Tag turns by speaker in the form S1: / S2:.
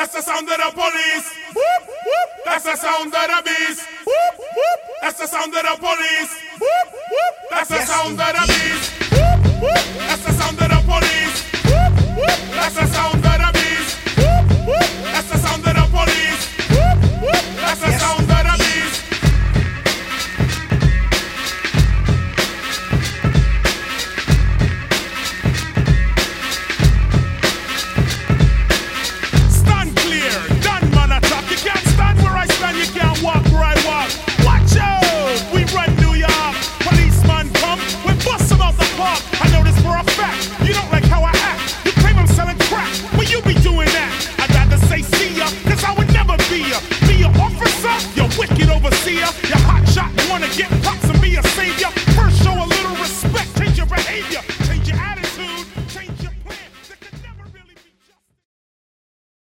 S1: That's the sound of the police. Whoop, whoop. That's the sound of the beast. Whoop, whoop. That's the sound of the police. Whoop, whoop. That's the sound of the beast. Whoop, whoop. That's the sound of the police. Whoop, whoop. That's the sound.